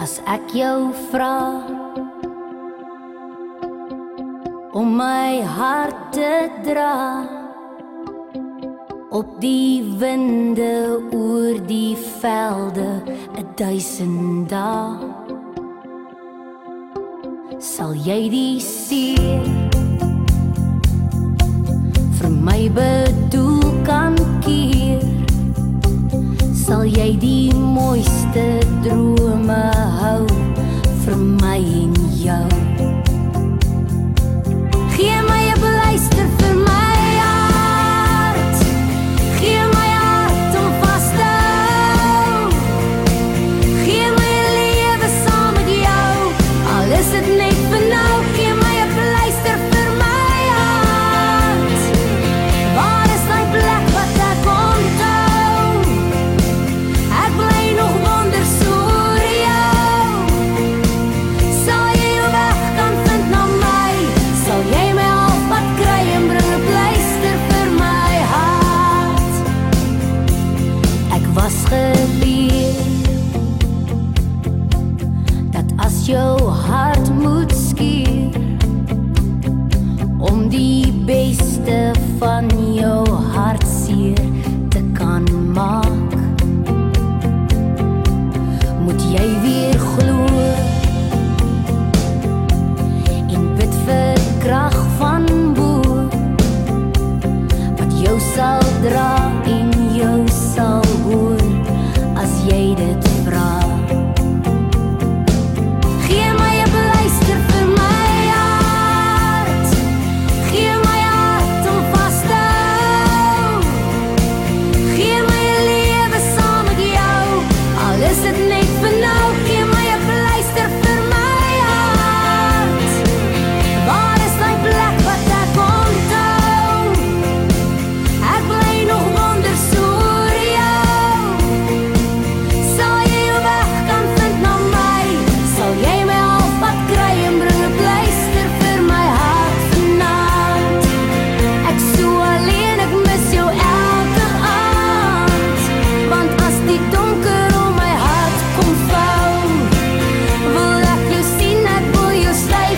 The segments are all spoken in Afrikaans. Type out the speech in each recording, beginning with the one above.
As ek jou vra om my hart te dra op die winde oor die velde 1000 dae, sal jy die seer vir my bedoel kan keer, sal jy die mooiste drome hou vir my en jou. Gee my 'n blyster vir my hart, gee my hart om vas te hou, gee my 'n lewe saam met jou, al is dit net vir nou. Gee my 'n blyster vir my hart, waar is die plek wat ek onthou? Ek bly nog wonder oor jou, sal jy jou weg kan vind na my, sal jy my halfpad kry en bring 'n blyster vir my hart. Ek was geleer dat as jou hart moet skeer om die beste van jou hartseer te kan maak, moet jy weer glo en bid vir krag van bo, wat jou sal dra en jou sal hoor as jy dit vra. Gee my 'n blyster vir my hart, gee my hart om vas te hou, gee my 'n lewe saam met jou, al is dit net vir nou. Gee my 'n blyster vir my hart, waar is die plek wat ek onthou? Ek bly nog wonder oor jou, sal jy jou weg kan vind na my, sal jy my halfpad kry en bring 'n blyster vir my hart vanaand. Ek so alleen, ek mis jou elke aand, want as die donker om my hart kom vou, wil ek jou sien, ek wil jou styf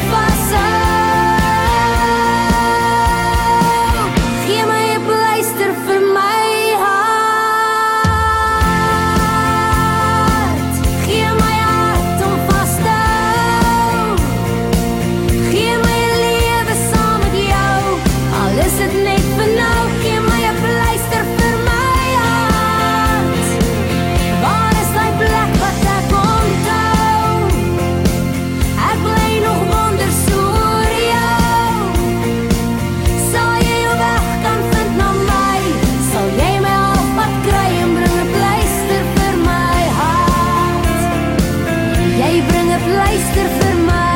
vashou. Gee my 'n blyster vir my hart, gee my hart om vas te hou, gee my 'n lewe saam met jou, al is dit net vir nou. Gee my 'n blyster vir my hart, waar is die plek wat ek onthou? Ek bly nog wonder oor jou, sal jy jou weg kan vind na my, sal jy my halfpad kry en bring 'n blyster vir my hart, jy bring 'n blyster vir my